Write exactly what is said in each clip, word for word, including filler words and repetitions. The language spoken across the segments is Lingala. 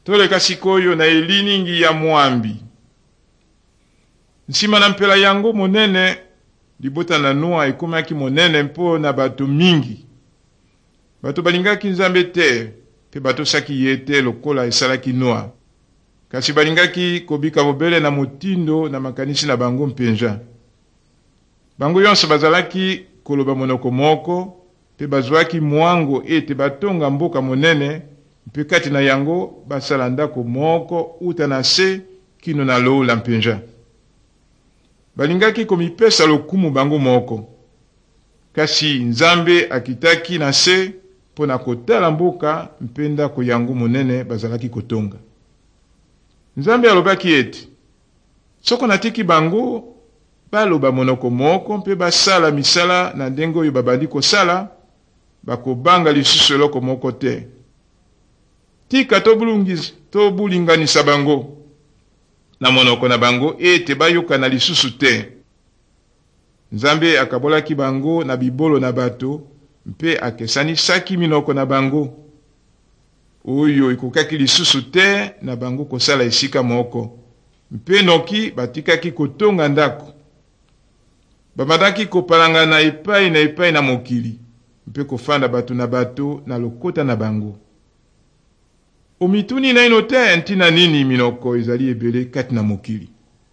toleka sikoyo na eliningi ya mwambi. Nsima na mpela yango monene libota na Noa ekomaki monene mpo na bato mingi. Bato balingaki Nzambe te pe bato saki yete lokola esalaki Noa. Kasi balingaki kobika bobele na motindo na makanisi na bango mpenza. Bango yonso bazalaki koloba monoko moko pe bazwaki mwango ete batonga mboka monene mpe kati na yango basala ndako moko uta na se kino na loula mpenza. Balingaki komipesa lokumu bango moko. Kasi Nzambe akitaki na se pona kotala mboka mpenda ko yango monene bazalaki kotonga. Nzambe alobaki ete soko natiki bango baloba monoko moko mpe basala misala na ndenge oyo babandi kosala, bakobanga lisusu eloko moko te. Tika tobulungiza tobulinganisa bango na monoko na bango ete bayoka na lisusu te. Nzambe akabolaki bango na bibolo na bato mpe akesanisaki minoko na bango oyo ekokaki lisusu te na bango kosala esika moko. Mpe noki batikaki kotonga ndako. Bamadaki kopalanga na epai na epai na mokili mpe kofanda bato na bato na lokota na bango. Omituni na ino te ntina nini minoko ezali ebele kati na mokili.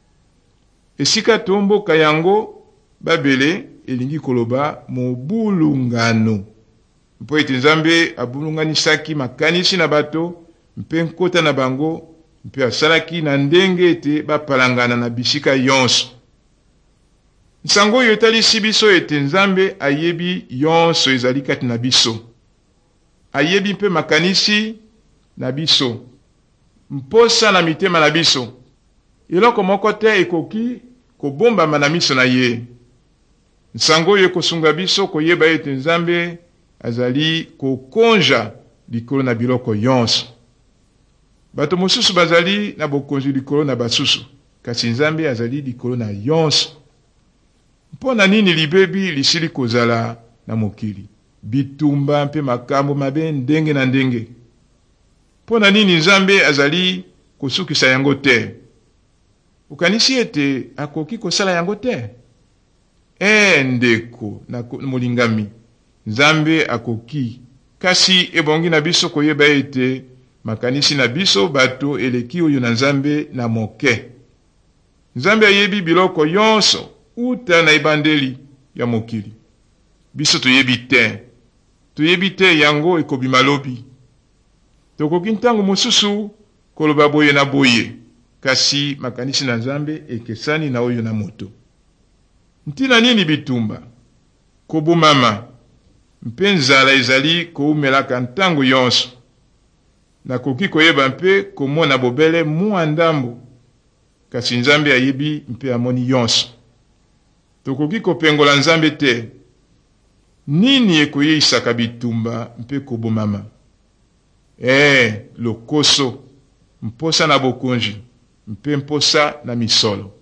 Esika tomboka yango babele elingi koloba mobulungano. Mpo ete Nzambe abulunganisaki makanisi na bato mpe nkota na bango mpe asalaki na ndenge ete bapalangana na bisika yonso. Nsango oyo etalisi biso ete Nzambe ayebi yonso ezali kati na biso. Ayebi mpe makanisi na biso, mposa na mitema na biso. Eloko moko te ekoki kobombama na miso na ye. Nsango oyo ekosunga biso koyeba ete Nzambe azali kokonja likolo na biloko yonso. Bato mosusu bazali na bokonzi likolo na basusu, kasi Nzambe azali likolo na yonso. Mpona nini libebi lisili kozala na mokili, bitumba mpe makambo mabe ndenge na ndenge? Mpona nini Nzambe azali kosukisa yango te? Ukanisi ete akoki kosala yango te? E ndeko na molingami, Nzambe akoki, kasi ebongi na biso koyeba ete makanisi na biso bato eleki oyo na Nzambe na moke. Nzambe ayebi biloko yonso uta na ebandeli ya mokili. Biso toyebi te. Toyebi te yango ekobima lobi. Tokoki ntango mosusu koloba boye na boye, kasi makanisi na Nzambe ekesani na oyo na moto. Ntina nini bitumba, kobumama, mpe nzala ezali koumelaka ntango yonso. Nakoki koyeba mpe komona bobele mwa ndambo, kasi Nzambe ayebi mpe amoni yonso. Tokoki kopengola Nzambe te. Nini ekoyeisaka bitumba mpe kobumama? Eh, lokoso, mposa na bokonji, mpe mposa na misolo.